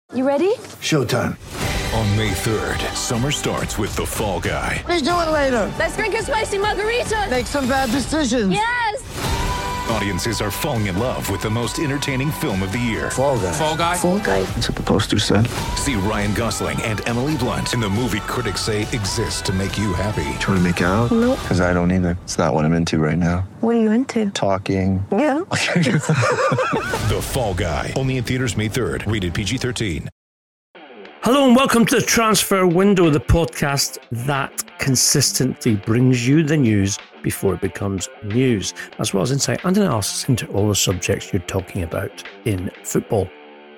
You ready? Showtime. On May 3rd, summer starts with The Fall Guy. Let's do it later. Let's drink a spicy margarita. Make some bad decisions. Yes! Audiences are falling in love with the most entertaining film of the year. Fall Guy. Fall Guy? Fall Guy. That's what the poster said. See Ryan Gosling and Emily Blunt in the movie critics say exists to make you happy. Trying to make it out? Nope. Because I don't either. It's not what I'm into right now. What are you into? Talking. Yeah. The Fall Guy. Only in theaters May 3rd. Rated PG-13. Hello and welcome to the Transfer Window, the podcast that consistently brings you the news before it becomes news, as well as insight and analysis into all the subjects you're talking about in football.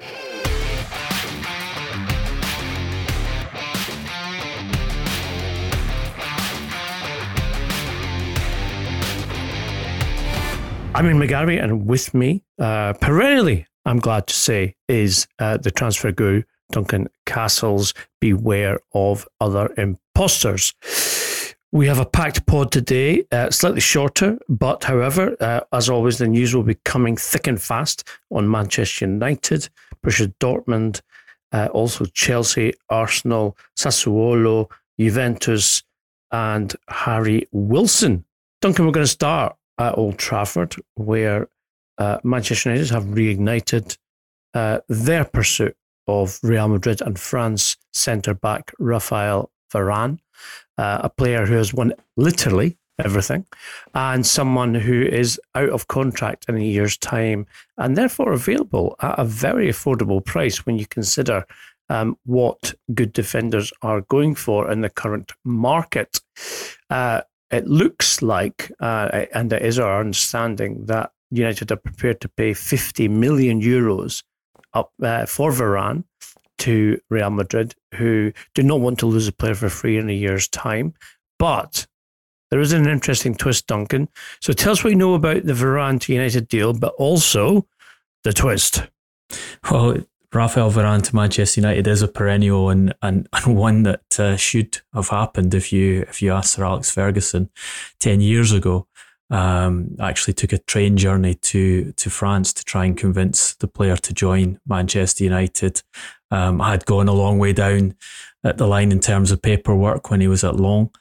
I'm Ian McGarry, and with me, perennially, I'm glad to say, is the transfer guru, Duncan Castles. Beware of other imposters. We have a packed pod today, slightly shorter, but however, as always, the news will be coming thick and fast on Manchester United, Borussia Dortmund, also Chelsea, Arsenal, Sassuolo, Juventus, and Harry Wilson. Duncan, we're going to start at Old Trafford, where Manchester United have reignited their pursuit of Real Madrid and France centre-back Raphael Varane, a player who has won literally everything, and someone who is out of contract in a year's time, and therefore available at a very affordable price when you consider what good defenders are going for in the current market. It looks like, and it is our understanding, that United are prepared to pay 50 million euros up for Varane to Real Madrid, who do not want to lose a player for free in a year's time. But there is an interesting twist, Duncan. So tell us what you know about the Varane to United deal, but also the twist. Well, Raphael Varane to Manchester United is a perennial and one that should have happened if you asked Sir Alex Ferguson 10 years ago. Actually took a train journey to France to try and convince the player to join Manchester United. I had gone a long way down at the line in terms of paperwork when he was at Lens,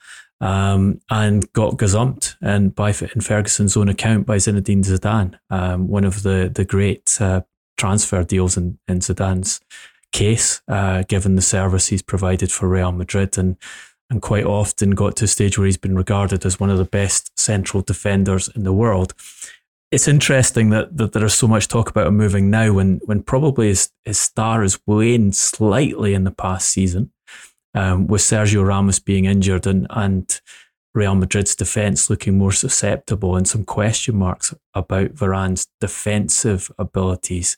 and got gazumped and in Ferguson's own account by Zinedine Zidane, one of the great transfer deals in Zidane's case, given the service he's provided for Real Madrid, and quite often got to a stage where he's been regarded as one of the best central defenders in the world. It's interesting that there is so much talk about him moving now when probably his star has waned slightly in the past season, with Sergio Ramos being injured and Real Madrid's defence looking more susceptible, and some question marks about Varane's defensive abilities.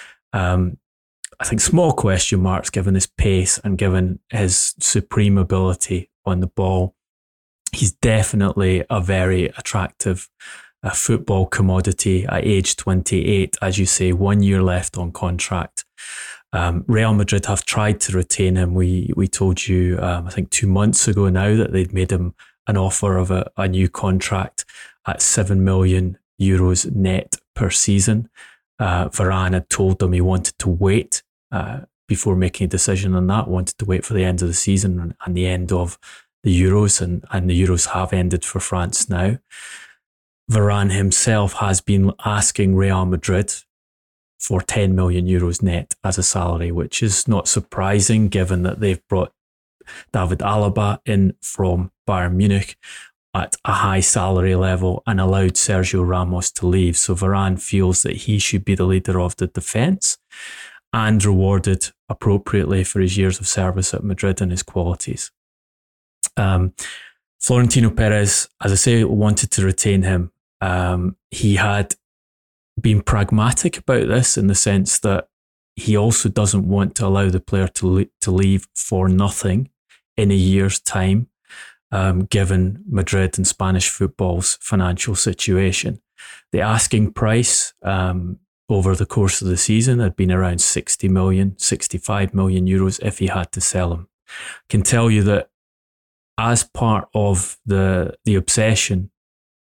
I think small question marks given his pace and given his supreme ability on the ball. He's definitely a very attractive football commodity at age 28, as you say, 1 year left on contract. Real Madrid have tried to retain him. We told you, I think 2 months ago now, that they'd made him an offer of a new contract at 7 million euros net per season. Varane had told them he wanted to wait before making a decision on that, wanted to wait for the end of the season and the end of the Euros, and the Euros have ended for France now. Varane himself has been asking Real Madrid for 10 million euros net as a salary, which is not surprising given that they've brought David Alaba in from Bayern Munich at a high salary level and allowed Sergio Ramos to leave. So Varane feels that he should be the leader of the defence and rewarded appropriately for his years of service at Madrid and his qualities. Florentino Perez, as I say, wanted to retain him. He had been pragmatic about this in the sense that he also doesn't want to allow the player to leave for nothing in a year's time, given Madrid and Spanish football's financial situation. The asking price over the course of the season had been around 60 million, 65 million euros if he had to sell him. I can tell you that as part of the obsession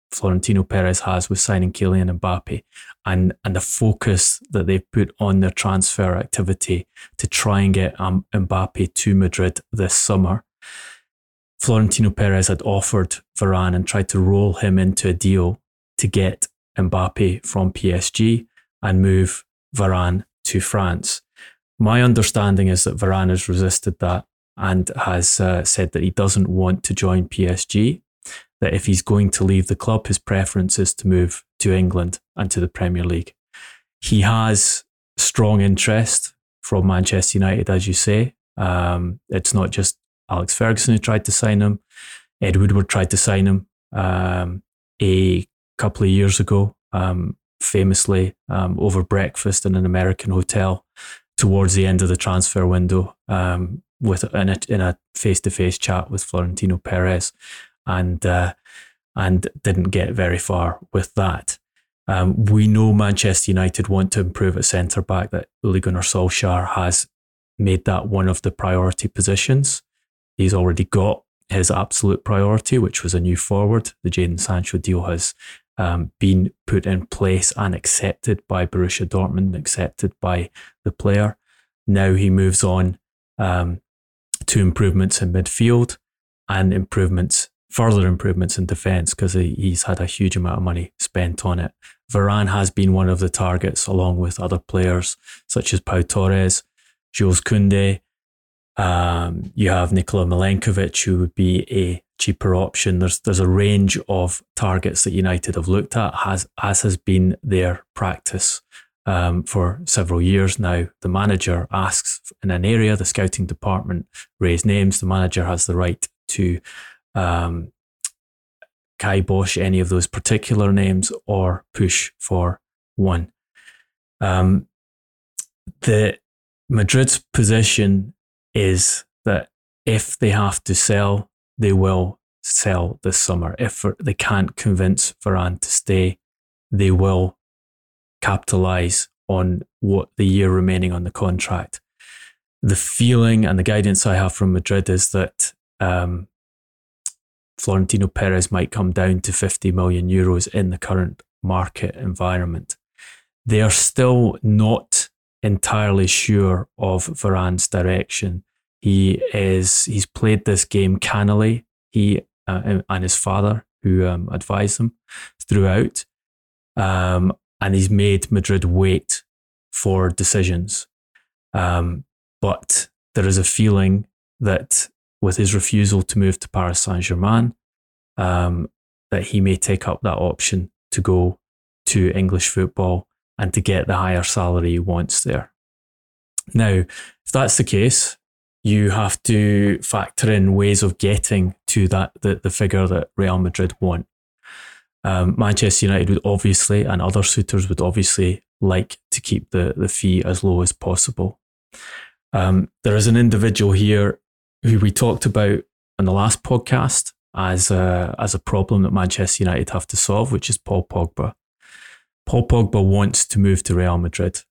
Florentino Perez has with signing Kylian Mbappe and the focus that they've put on their transfer activity to try and get Mbappe to Madrid this summer. Florentino Perez had offered Varane and tried to roll him into a deal to get Mbappe from PSG and move Varane to France. My understanding is that Varane has resisted that and has said that he doesn't want to join PSG, that if he's going to leave the club, his preference is to move to England and to the Premier League. He has strong interest from Manchester United, as you say. It's not just Alex Ferguson who tried to sign him. Ed Woodward tried to sign him a couple of years ago, famously over breakfast in an American hotel towards the end of the transfer window, in a face-to-face chat with Florentino Perez, and didn't get very far with that. We know Manchester United want to improve at centre-back, that Ole Gunnar Solskjaer has made that one of the priority positions. He's already got his absolute priority, which was a new forward. The Jadon Sancho deal has been put in place and accepted by Borussia Dortmund, accepted by the player. Now he moves on to improvements in midfield and further improvements in defence, because he's had a huge amount of money spent on it. Varane has been one of the targets, along with other players such as Pau Torres, Jules Koundé. You have Nikola Milenkovic, who would be a cheaper option. There's a range of targets that United have looked at, as has been their practice for several years now. The manager asks in an area, the scouting department raise names. The manager has the right to kibosh any of those particular names or push for one. The Madrid's position is that if they have to sell, they will sell this summer. If they can't convince Varane to stay, they will capitalise on what the year remaining on the contract. The feeling and the guidance I have from Madrid is that Florentino Perez might come down to 50 million euros in the current market environment. They are still not entirely sure of Varane's direction. He's played this game cannily. He and his father, who advised him throughout, and he's made Madrid wait for decisions. But there is a feeling that with his refusal to move to Paris Saint-Germain, that he may take up that option to go to English football and to get the higher salary he wants there. Now, if that's the case, you have to factor in ways of getting to that the figure that Real Madrid want. Manchester United would obviously, and other suitors would obviously, like to keep the fee as low as possible. There is an individual here who we talked about on the last podcast as a problem that Manchester United have to solve, which is Paul Pogba. Paul Pogba wants to move to Real Madrid.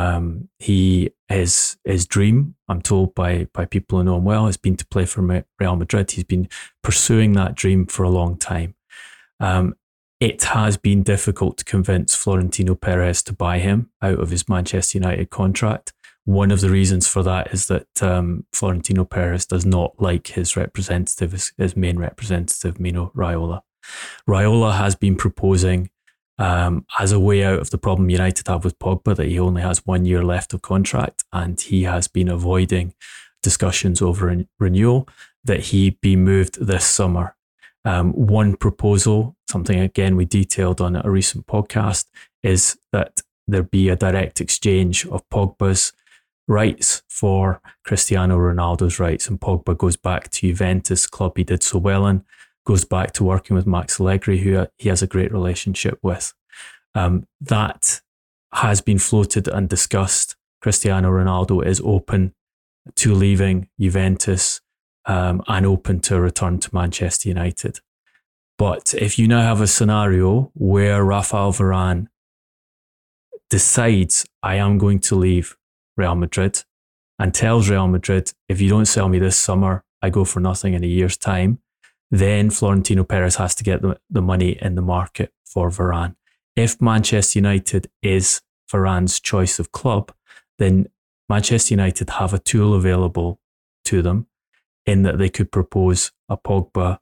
His dream, I'm told by people who know him well, has been to play for Real Madrid. He's been pursuing that dream for a long time. It has been difficult to convince Florentino Perez to buy him out of his Manchester United contract. One of the reasons for that is that Florentino Perez does not like his representative, his main representative, Mino Raiola. Raiola has been proposing, as a way out of the problem United have with Pogba, that he only has 1 year left of contract, and he has been avoiding discussions over renewal, that he be moved this summer. One proposal, something again we detailed on a recent podcast, is that there be a direct exchange of Pogba's rights for Cristiano Ronaldo's rights, and Pogba goes back to Juventus, club he did so well in, goes back to working with Max Allegri, who he has a great relationship with. That has been floated and discussed. Cristiano Ronaldo is open to leaving Juventus and open to a return to Manchester United. But if you now have a scenario where Rafael Varane decides, I am going to leave Real Madrid, and tells Real Madrid, if you don't sell me this summer, I go for nothing in a year's time, then Florentino Perez has to get the money in the market for Varane. If Manchester United is Varane's choice of club, then Manchester United have a tool available to them in that they could propose a Pogba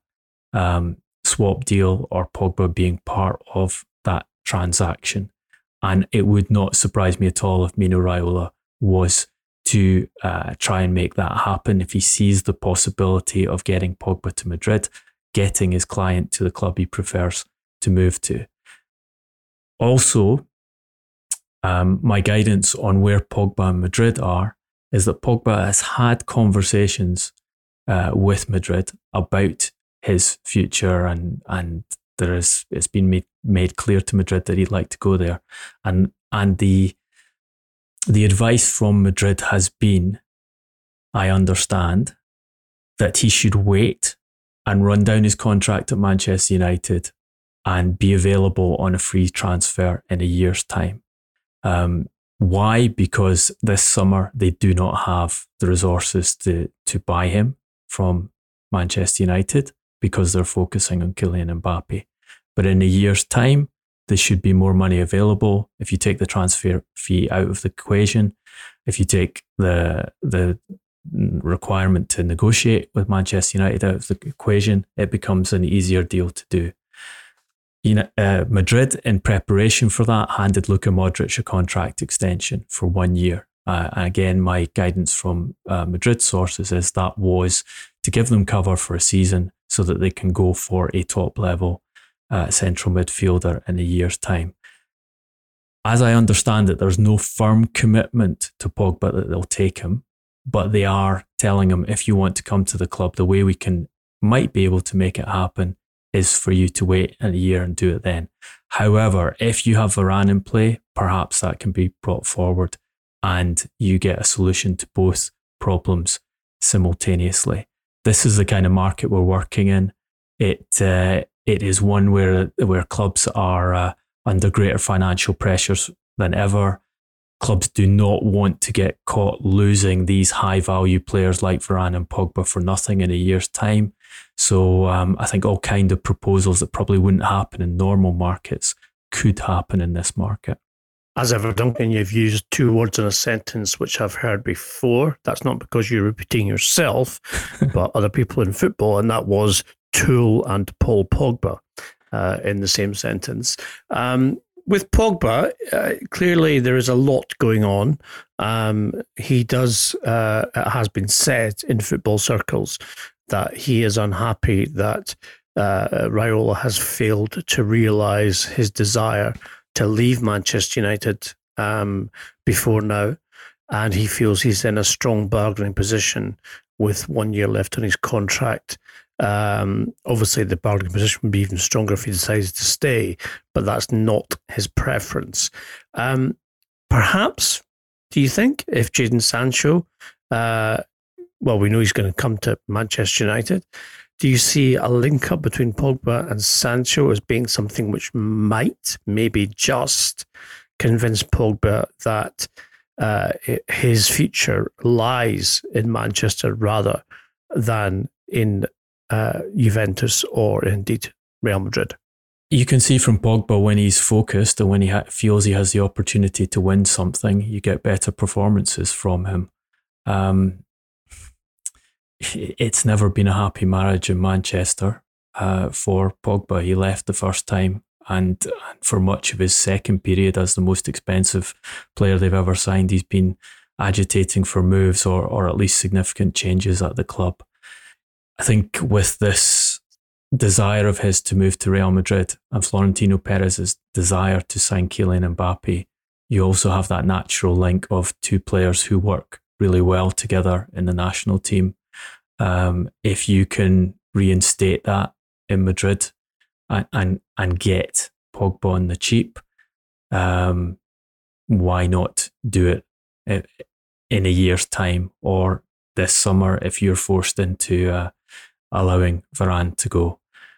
swap deal or Pogba being part of that transaction. And it would not surprise me at all if Mino Raiola was to try and make that happen if he sees the possibility of getting Pogba to Madrid, getting his client to the club he prefers to move to. Also, my guidance on where Pogba and Madrid are is that Pogba has had conversations with Madrid about his future, and it's been made clear to Madrid that he'd like to go there, and the advice from Madrid has been, I understand, that he should wait and run down his contract at Manchester United and be available on a free transfer in a year's time. Why? Because this summer they do not have the resources to buy him from Manchester United because they're focusing on Kylian Mbappe. But in a year's time, there should be more money available. If you take the transfer fee out of the equation, if you take the requirement to negotiate with Manchester United out of the equation, it becomes an easier deal to do. Madrid, in preparation for that, handed Luka Modric a contract extension for 1 year. And again, my guidance from Madrid sources is that was to give them cover for a season so that they can go for a top-level central midfielder in a year's time. As I understand it, there's no firm commitment to Pogba that they'll take him, but they are telling him, if you want to come to the club, the way we might be able to make it happen is for you to wait a year and do it then. However, if you have Varane in play, perhaps that can be brought forward and you get a solution to both problems simultaneously. This is the kind of market we're working in. It is one where clubs are under greater financial pressures than ever. Clubs do not want to get caught losing these high-value players like Varane and Pogba for nothing in a year's time. So I think all kind of proposals that probably wouldn't happen in normal markets could happen in this market. As ever, Duncan, you've used two words in a sentence which I've heard before. That's not because you're repeating yourself, but other people in football, and that was Tool and Paul Pogba in the same sentence. With Pogba, clearly there is a lot going on. He does, it has been said in football circles that he is unhappy that Raiola has failed to realise his desire to leave Manchester United before now. And he feels he's in a strong bargaining position with 1 year left on his contract. Obviously, the bargaining position would be even stronger if he decides to stay, but that's not his preference. Perhaps, do you think, if Jadon Sancho, well, we know he's going to come to Manchester United, do you see a link up between Pogba and Sancho as being something which might, maybe just convince Pogba that his future lies in Manchester rather than in Juventus or indeed Real Madrid? You can see from Pogba when he's focused and when he feels he has the opportunity to win something, you get better performances from him. It's never been a happy marriage in Manchester for Pogba. He left the first time and for much of his second period as the most expensive player they've ever signed, he's been agitating for moves or at least significant changes at the club. I think with this desire of his to move to Real Madrid and Florentino Perez's desire to sign Kylian Mbappe, you also have that natural link of two players who work really well together in the national team. If you can reinstate that in Madrid and get Pogba on the cheap, why not do it in a year's time or this summer if you're forced into allowing Varane to go?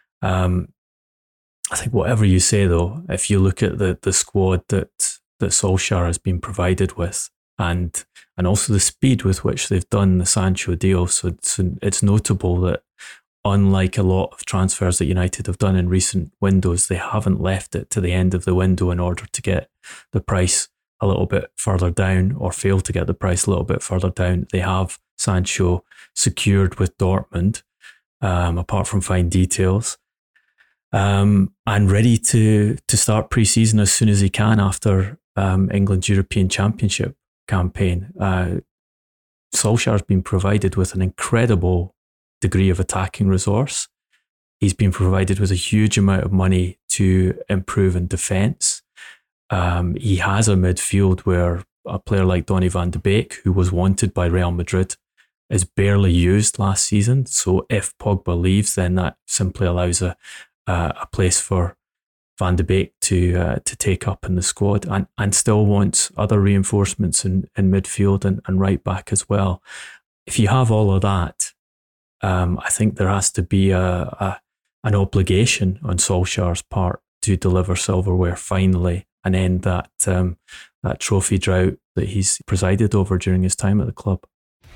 I think whatever you say though, if you look at the squad that Solskjaer has been provided with and also the speed with which they've done the Sancho deal, so it's notable that unlike a lot of transfers that United have done in recent windows, they haven't left it to the end of the window in order to get the price a little bit further down, or fail to get the price a little bit further down. They have Sancho secured with Dortmund, apart from fine details, and ready to start pre-season as soon as he can after England's European Championship campaign. Solskjaer's been provided with an incredible degree of attacking resource. He's been provided with a huge amount of money to improve in defence. He has a midfield where a player like Donny van de Beek, who was wanted by Real Madrid, is barely used last season. So if Pogba leaves, then that simply allows a place for Van de Beek to take up in the squad, and still wants other reinforcements in midfield and right back as well. If you have all of that, I think there has to be an obligation on Solskjaer's part to deliver silverware finally and end that trophy drought that he's presided over during his time at the club.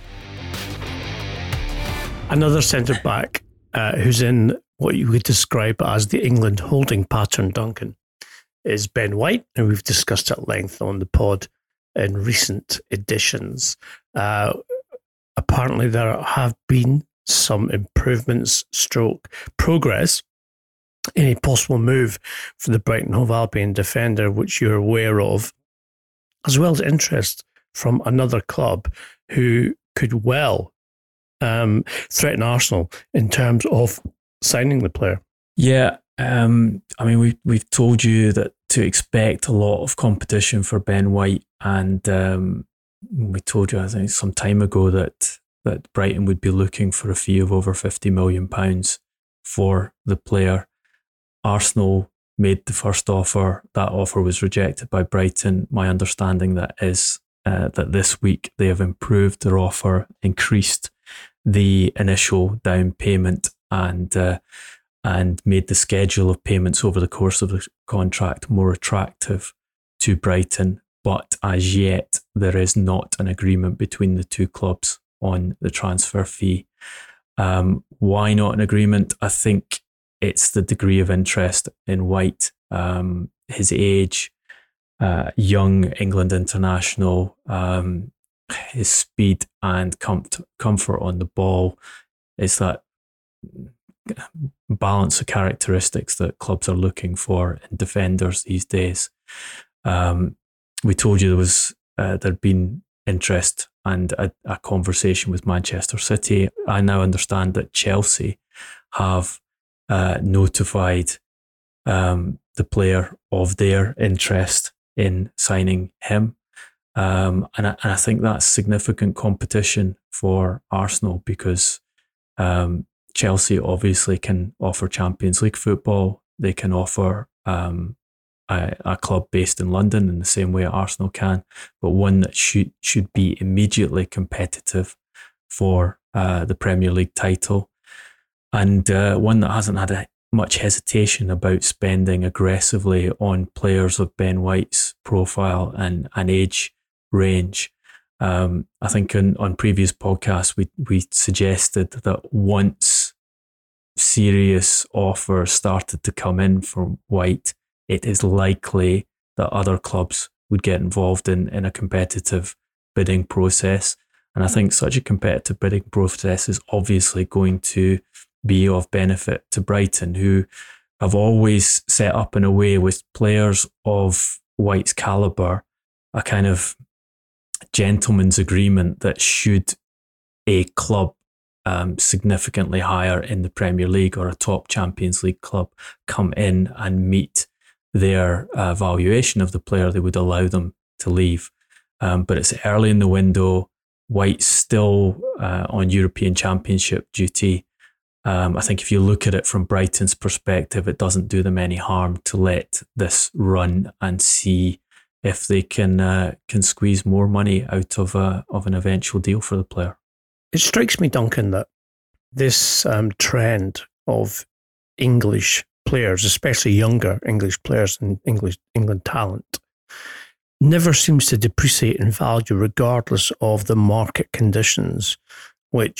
Another centre-back who's in what you would describe as the England holding pattern, Duncan, is Ben White, and we've discussed at length on the pod in recent editions. Apparently there have been some improvements / progress in a possible move for the Brighton Hove Albion defender, which you're aware of, as well as interest from another club who could well threaten Arsenal in terms of signing the player. Yeah, I mean, we've told you that to expect a lot of competition for Ben White, and we told you, I think, some time ago that Brighton would be looking for a fee of over £50 million for the player. Arsenal made the first offer. That offer was rejected by Brighton. My understanding that is that this week they have improved their offer, increased the initial down payment, and made the schedule of payments over the course of the contract more attractive to Brighton. But as yet, there is not an agreement between the two clubs on the transfer fee. Why not an agreement? I think it's the degree of interest in White, his age, young England international, his speed and comfort on the ball. It's that balance of characteristics that clubs are looking for in defenders these days. We told you there'd been interest and a conversation with Manchester City. I now understand that Chelsea have notified the player of their interest in signing him. And I think that's significant competition for Arsenal, because Chelsea obviously can offer Champions League football. They can offer a club based in London in the same way Arsenal can, but one that should be immediately competitive for the Premier League title, and one that hasn't had much hesitation about spending aggressively on players of Ben White's profile and age range. I think on previous podcasts we suggested that once serious offers started to come in from White, it is likely that other clubs would get involved in a competitive bidding process. And I think such a competitive bidding process is obviously going to be of benefit to Brighton, who have always set up in a way with players of White's calibre, a kind of gentleman's agreement that should a club significantly higher in the Premier League or a top Champions League club come in and meet their valuation of the player, they would allow them to leave. But it's early in the window. White's still on European Championship duty. I think if you look at it from Brighton's perspective, it doesn't do them any harm to let this run and see if they can squeeze more money out of an eventual deal for the player. It strikes me, Duncan, that this trend of English players, especially younger English players and England talent, never seems to depreciate in value regardless of the market conditions, which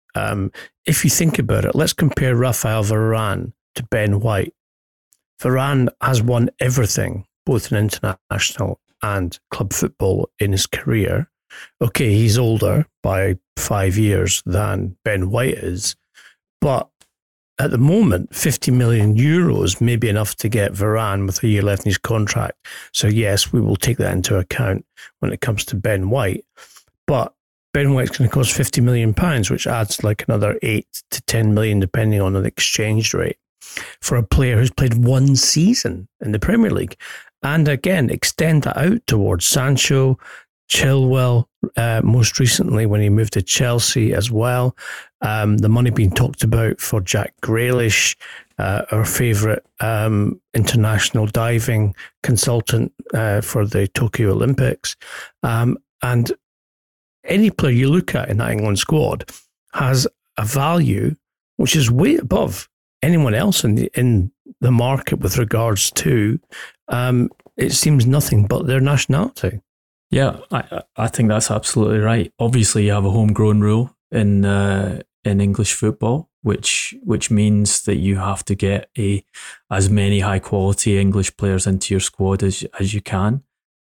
If you think about it, let's compare Raphael Varane to Ben White. Varane has won everything, both in international and club football in his career. Okay, he's older by 5 years than Ben White is, but at the moment, 50 million euros may be enough to get Varane with a year left in his contract. So yes, we will take that into account when it comes to Ben White. But Ben White's going to cost £50 million, which adds like another 8 to 10 million, depending on the exchange rate, for a player who's played one season in the Premier League. And again, extend that out towards Sancho, Chilwell, most recently when he moved to Chelsea as well. The money being talked about for Jack Grealish, our favourite international diving consultant for the Tokyo Olympics. And any player you look at in that England squad has a value which is way above anyone else in the market with regards to, it seems, nothing but their nationality. Yeah, I think that's absolutely right. Obviously, you have a homegrown rule in English football, which means that you have to get as many high quality English players into your squad as you can.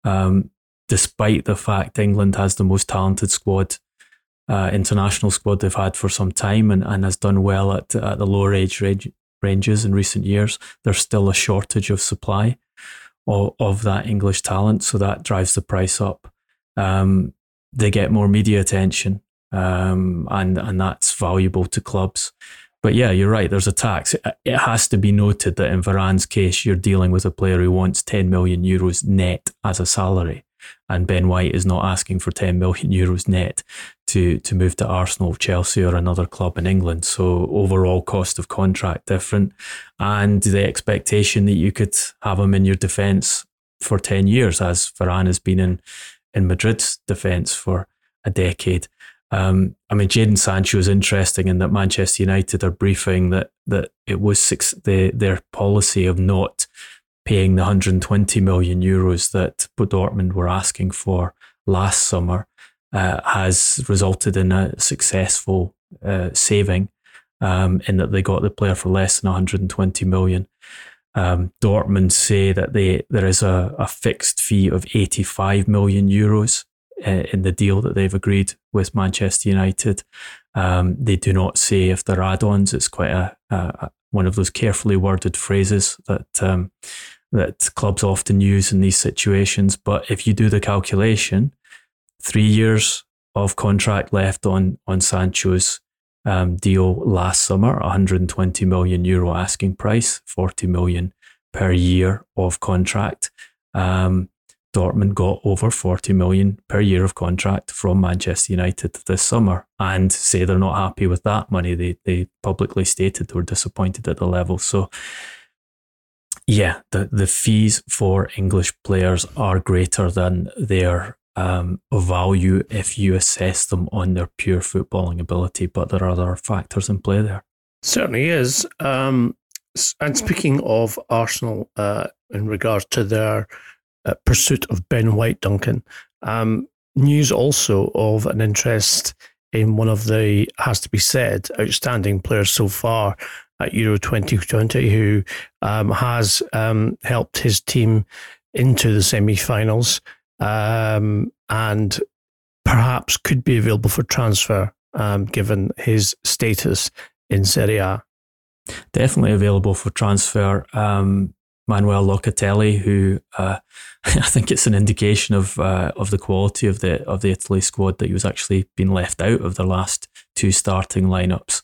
Despite the fact England has the most talented squad, international squad they've had for some time, and has done well at the lower age ranges in recent years, there's still a shortage of supply of that English talent, so that drives the price up. They get more media attention, and that's valuable to clubs. But yeah, you're right, there's a tax. It has to be noted that in Varane's case, you're dealing with a player who wants 10 million euros net as a salary, and Ben White is not asking for 10 million euros net to move to Arsenal, Chelsea or another club in England. So overall cost of contract different, and the expectation that you could have him in your defence for 10 years, as Varane has been in Madrid's defence for a decade. Jadon Sancho is interesting in that Manchester United are briefing that it was their policy of not paying the 120 million euros that Dortmund were asking for last summer has resulted in a successful saving, in that they got the player for less than 120 million. Dortmund say that there is a fixed fee of 85 million euros in the deal that they've agreed with Manchester United. They do not say if they're add-ons. It's quite one of those carefully worded phrases that clubs often use in these situations. But if you do the calculation, 3 years of contract left on Sancho's deal last summer, 120 million euro asking price, 40 million per year of contract. Dortmund got over 40 million per year of contract from Manchester United this summer, and say they're not happy with that money. They publicly stated they were disappointed at the level. So yeah, the fees for English players are greater than their value if you assess them on their pure footballing ability, but there are other factors in play there. Certainly is. And speaking of Arsenal, in regards to their pursuit of Ben White, Duncan, news also of an interest in one of the, has to be said, outstanding players so far at Euro 2020, who has helped his team into the semi-finals, and perhaps could be available for transfer, given his status in Serie A. Definitely available for transfer. Manuel Locatelli, who I think it's an indication of the quality of the Italy squad that he was actually being left out of the last two starting lineups.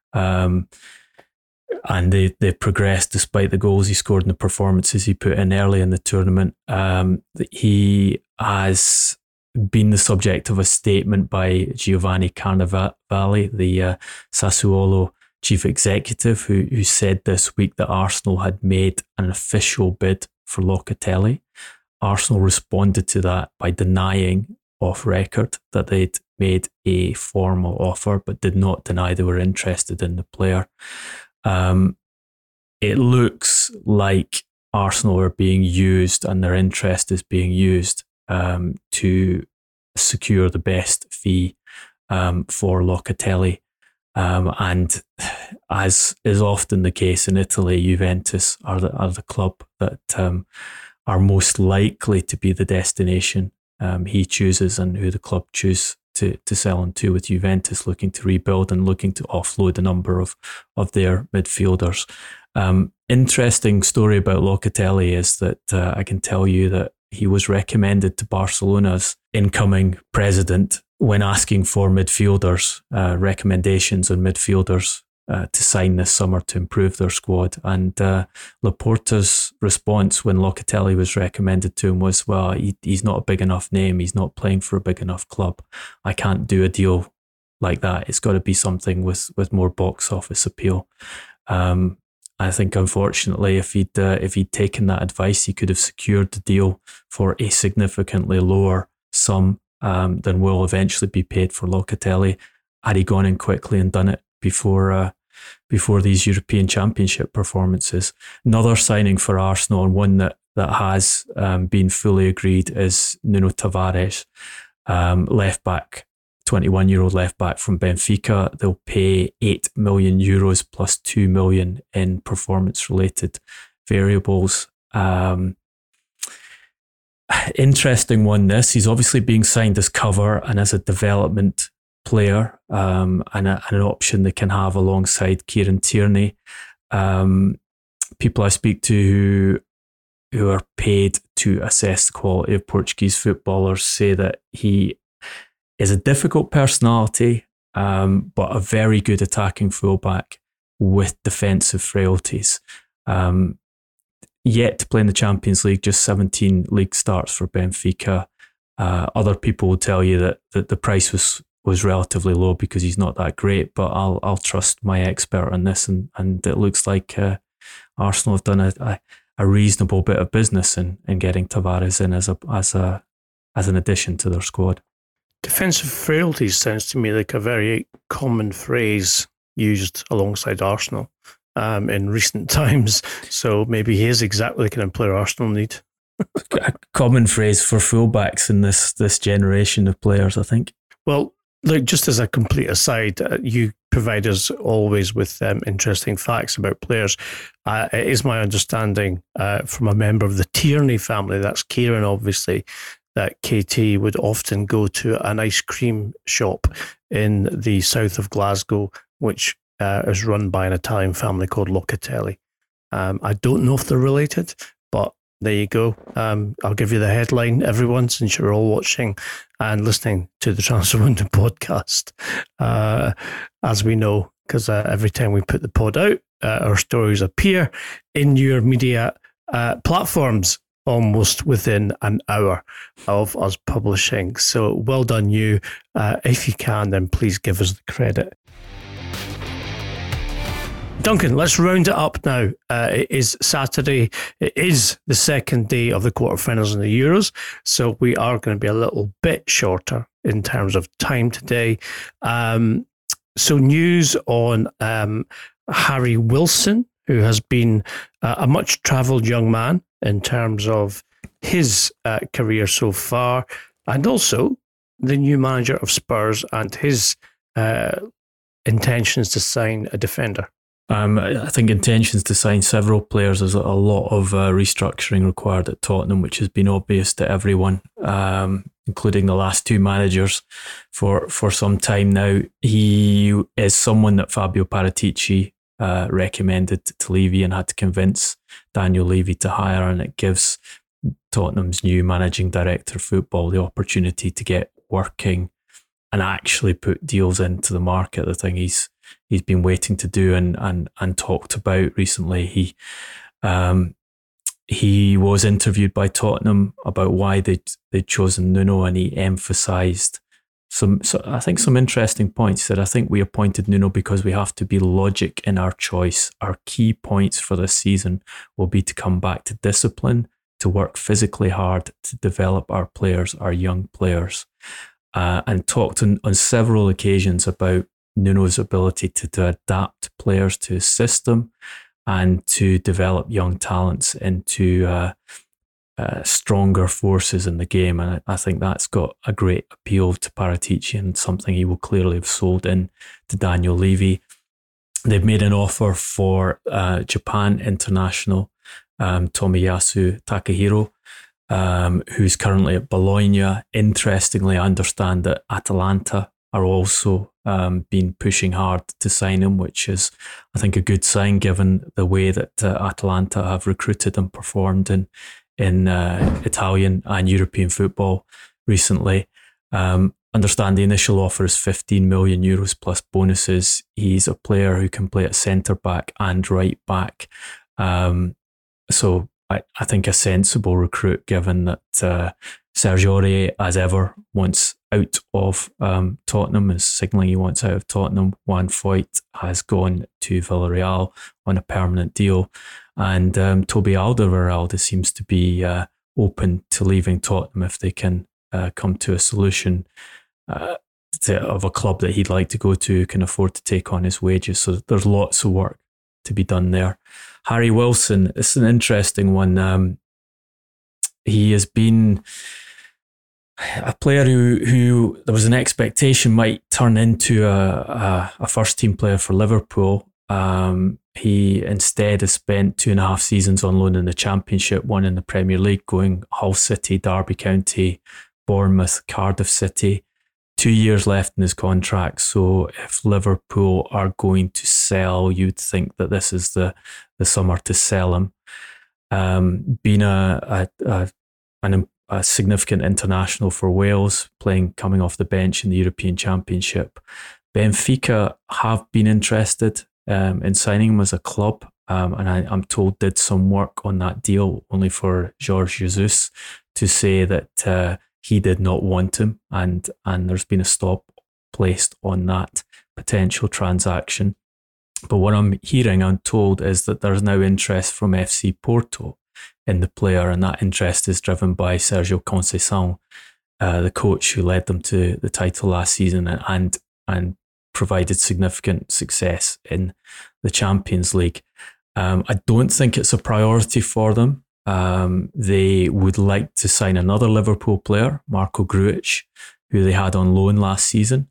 And they progressed despite the goals he scored and the performances he put in early in the tournament. He has been the subject of a statement by Giovanni Carnevali, the Sassuolo chief executive, who said this week that Arsenal had made an official bid for Locatelli. Arsenal responded to that by denying off record that they'd made a formal offer, but did not deny they were interested in the player. It looks like Arsenal are being used, and their interest is being used to secure the best fee for Locatelli. And as is often the case in Italy, Juventus are the club that are most likely to be the destination he chooses, and who the club choose to sell him to, with Juventus looking to rebuild and looking to offload a number of their midfielders. Interesting story about Locatelli is that I can tell you that he was recommended to Barcelona's incoming president when asking for midfielders, recommendations on midfielders to sign this summer to improve their squad. And Laporta's response when Locatelli was recommended to him was, well, he's not a big enough name. He's not playing for a big enough club. I can't do a deal like that. It's got to be something with more box office appeal. I think, unfortunately, if he'd taken that advice, he could have secured the deal for a significantly lower sum than will eventually be paid for Locatelli, had he gone in quickly and done it before these European Championship performances. Another signing for Arsenal, and one that has been fully agreed, is Nuno Tavares, left back. 21-year-old left back from Benfica. They'll pay €8 million plus €2 million in performance-related variables. Interesting one, this. He's obviously being signed as cover and as a development player, and an option they can have alongside Kieran Tierney. People I speak to who are paid to assess the quality of Portuguese footballers say that he is a difficult personality, but a very good attacking fullback with defensive frailties. Yet to play in the Champions League, just 17 league starts for Benfica. Other people will tell you that the price was relatively low because he's not that great, but I'll trust my expert on this, and it looks like Arsenal have done a reasonable bit of business in getting Tavares in as an addition to their squad. Defensive frailties sounds to me like a very common phrase used alongside Arsenal in recent times. So maybe he is exactly the kind of player Arsenal need. A common phrase for fullbacks in this generation of players, I think. Well, look, just as a complete aside, you provide us always with interesting facts about players. It is my understanding from a member of the Tierney family, that's Kieran obviously, that KT would often go to an ice cream shop in the south of Glasgow, which is run by an Italian family called Locatelli. I don't know if they're related, but there you go. I'll give you the headline, everyone, since you're all watching and listening to the Transfer Window podcast. As we know, because every time we put the pod out, our stories appear in your media platforms almost within an hour of us publishing. So well done you. If you can, then please give us the credit. Duncan, let's round it up now. It is Saturday. It is the second day of the quarterfinals in the Euros. So we are going to be a little bit shorter in terms of time today. So news on Harry Wilson, who has been a much travelled young man in terms of his career so far, and also the new manager of Spurs and his intentions to sign a defender. I think intentions to sign several players. There's a lot of restructuring required at Tottenham, which has been obvious to everyone, including the last two managers for some time now. He is someone that Fabio Paratici recommended to Levy and had to convince Daniel Levy to hire, and it gives Tottenham's new managing director of football the opportunity to get working and actually put deals into the market. The thing he's been waiting to do and talked about recently. He was interviewed by Tottenham about why they'd chosen Nuno, and he emphasised some interesting points. He said, I think we appointed Nuno because we have to be logic in our choice. Our key points for this season will be to come back to discipline, to work physically hard, to develop our players, our young players, and talked on several occasions about Nuno's ability to adapt players to his system and to develop young talents into stronger forces in the game, and I think that's got a great appeal to Paratici and something he will clearly have sold in to Daniel Levy. They've made an offer for Japan international Tomiyasu Takahiro, who's currently at Bologna. Interestingly, I understand that Atalanta are also been pushing hard to sign him, which is, I think, a good sign given the way that Atalanta have recruited and performed in Italian and European football recently. Understand the initial offer is 15 million euros plus bonuses. He's a player who can play at centre back and right back. So I think a sensible recruit, given that Sergio Aurier, as ever, wants out of Tottenham, is signalling he wants out of Tottenham. Juan Foyth has gone to Villarreal on a permanent deal. And Toby Alderweireld seems to be open to leaving Tottenham if they can come to a solution of a club that he'd like to go to, who can afford to take on his wages. So there's lots of work to be done there. Harry Wilson, it's an interesting one. He has been a player who there was an expectation might turn into a first team player for Liverpool. He instead has spent 2.5 seasons on loan in the Championship, one in the Premier League, going Hull City, Derby County, Bournemouth, Cardiff City. 2 years left in his contract. So if Liverpool are going to sell, you'd think that this is the summer to sell him. Being a significant international for Wales, coming off the bench in the European Championship. Benfica have been interested in signing him as a club, and I'm told did some work on that deal, only for Jorge Jesus to say that he did not want him, and there's been a stop placed on that potential transaction. But what I'm hearing, I'm told, is that there's now interest from FC Porto in the player, and that interest is driven by Sergio Conceição, the coach who led them to the title last season and provided significant success in the Champions League. I don't think it's a priority for them. They would like to sign another Liverpool player, Marko Grujić, who they had on loan last season.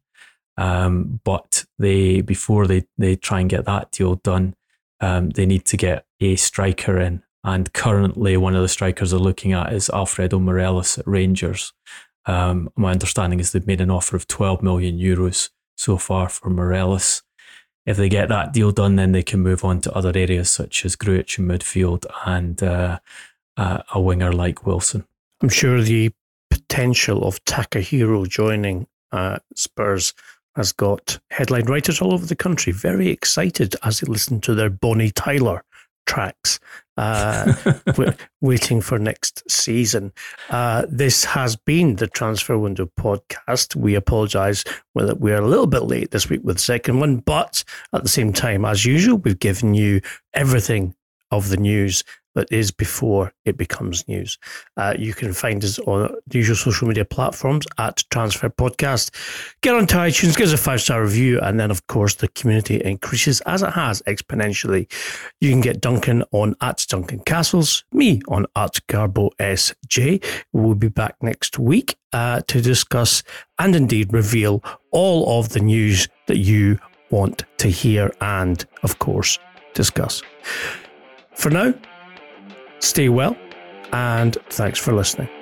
But before they try and get that deal done, they need to get a striker in. And currently one of the strikers they're looking at is Alfredo Morelos at Rangers. My understanding is they've made an offer of 12 million euros so far for Morelos. If they get that deal done, then they can move on to other areas such as Grujić in midfield and a winger like Wilson. I'm sure the potential of Takahiro joining Spurs has got headline writers all over the country very excited as they listen to their Bonnie Tyler tracks, waiting for next season. This has been the Transfer Window podcast. We apologise that we're a little bit late this week with the second one, but at the same time, as usual, we've given you everything of the news that is before it becomes news. You can find us on the usual social media platforms at Transfer Podcast. Get onto iTunes, give us a 5-star review, and then, of course, the community increases as it has exponentially. You can get Duncan on at Duncan Castles, me on at Garbo SJ. We'll be back next week to discuss and indeed reveal all of the news that you want to hear and, of course, discuss. For now, stay well, and thanks for listening.